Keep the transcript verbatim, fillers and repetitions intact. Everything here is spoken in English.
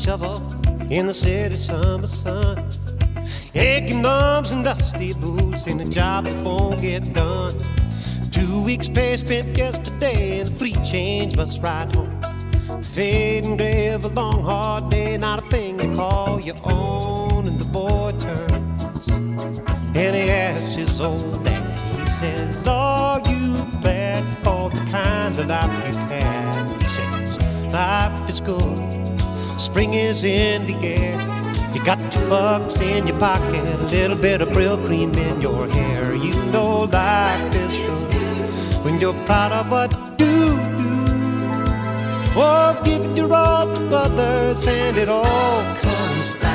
shovel in the city summer sun. Aching arms and dusty boots, and the job won't get done. Two weeks pay spent yesterday, and a free change bus ride home. Fading gray of a long hard day, not a thing to call your own. And the boy turns and he asks his old dad. He says, are you glad for the kind of life you've had? He says, life is good, spring is in the air. You got two bucks in your pocket, a little bit of Brill cream in your hair. You know life is good when you're proud of what you do. Oh, give it your all to others and it all comes back.